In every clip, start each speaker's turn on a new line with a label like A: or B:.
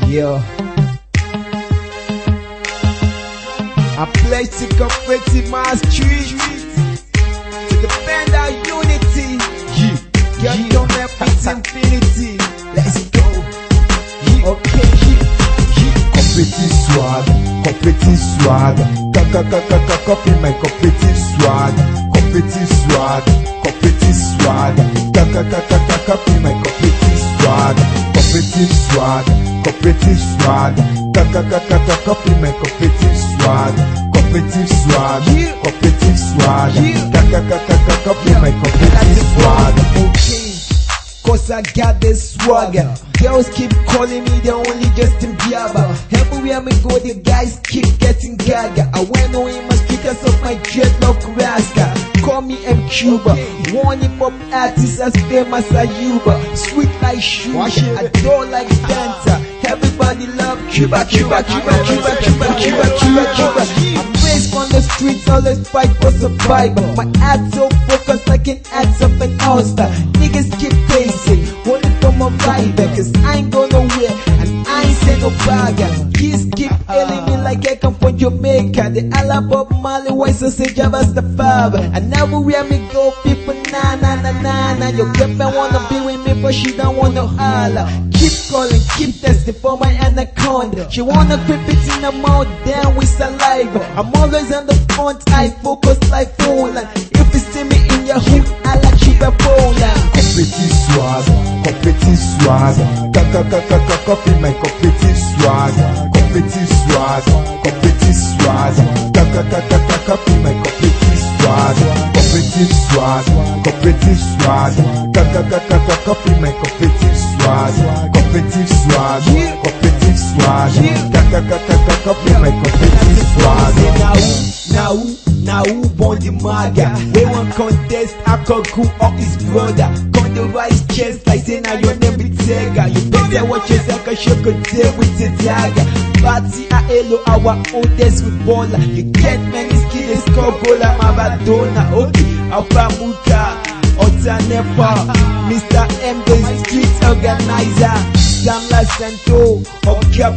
A: Yo, I pledge to cooperative my street to defend our unity. Get on with infinity. Let's go. Okay.
B: Cooperative swag, cooperative swag. Copy my cooperative swag, cooperative swag, cooperative swag. Copy my cooperative swag, cooperative swag, cooperative swag. Copy my cooperative swag, cooperative swag, cooperative swag. Copy my cooperative swag.
A: Okay, cause I got this swagger. Girls keep calling me the only Justin Bieber. Everywhere me go, the guys keep getting gaga. I went on in my speakers of my dreadlock rascal. Call me M Cuba, one hip hop artist as famous as Yuba. Sweet like sugar, I don't like Fanta. Everybody love Cuba, Cuba, Cuba, Cuba, Cuba, Cuba, Cuba, Cuba. I'm raised on the streets, always fight for survival. My act so focused like an act of an all-star. Niggas keep pacing, holding for my vibe, cause I ain't go nowhere and I ain't say no bagger. Kids keep hailing me like I come from Jamaica. The Alabama Mali, why so say Java's the father. And everywhere me go, people nah nah nah nah nah. Your girlfriend wanna be with me, but she don't wanna holler. Keep calling, keep testing for my anaconda. She wanna grip it in her mouth, down with saliva. I'm always on the front, I focus like Poland. If you see me in your hood, I like you a Poland.
B: Cooperative swag, cooperative swag. Copy my cooperative swag, cooperative swag, cooperative swag. Copy my cooperative swag, cooperative swag, cooperative swag. Copy my cooperative swag, cooperative swag, cooperative swag. Copy my cooperative swag.
A: Now who born the maga? They want contest, I could go up his brother. Con the rice chest, like say now your name is Tega. You better watch yourself, cause you could deal with the dagger. Party a hello, our oldest with baller. You get many skills, Coca-Cola, Maradona. Okay, Alpha Otanepa, Mr. M, the street organizer. Samla Santo, Oka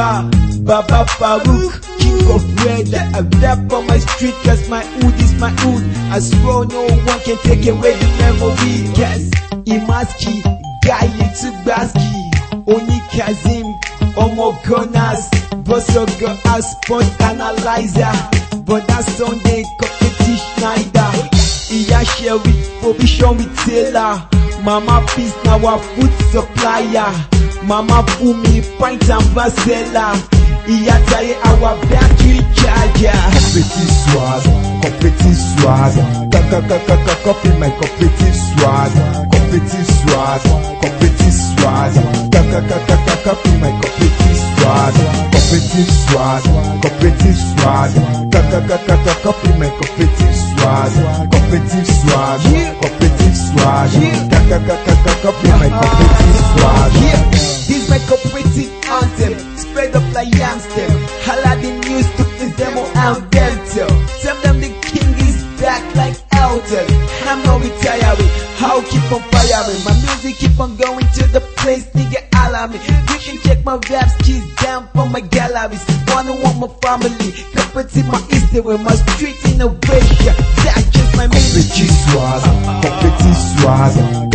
A: Baba Farouk, King of Red. I rap on my street cause my hood is my hood. I swear no one can take away the memory. Cause Imaski, Guy Tubaski, Oni Kazim, Omo Gunners, Bosogo as sport analyzer. But that Sunday, Cockety Schneider, Iya Sherry, Provision Retailer. Mama Peace now our food supplier. Mama Fumi, Pint and Vasella. Iya Taye our battery charger.
B: Cooperative swag, cooperative swag. Copy my cooperative swag, cooperative swag, cooperative swag. Copy my cooperative swag, cooperative swag, cooperative swag. Copy my cooperative swag, cooperative swag, cooperative swag. Copy my cooperative swag.
A: This my cooperative anthem, spread up like Amstel. Holla the news to this demo and dental. Tell them the king is back like Elton. I'm not retiring, I'll keep on firing. My music keep on going to the place, nigga, allow me. You can check my rap skills down from my galleries. Wanna want my family, cooperative my history, my street innovation. That's just my music.
B: Cooperative swag, cooperative swag.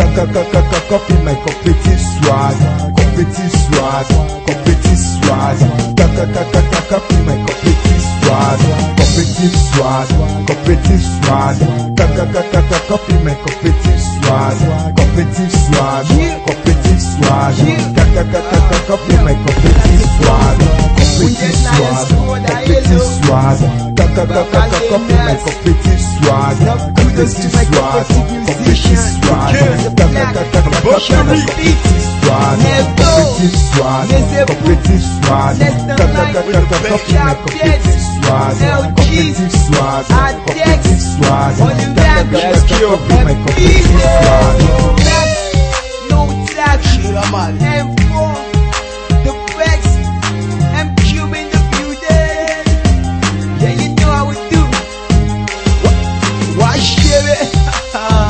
B: Copy my cooperative swag, cooperative swag, cooperative swag. Copy my cooperative swag, cooperative swag, cooperative swag. Copy my cooperative swag, cooperative swag, cooperative swag. Copy my cooperative swag, cooperative swag, cooperative swag. Copy my cooperative swag, cooperative swag, cooperative swag.
A: Yeah, you know how we do. Why share it?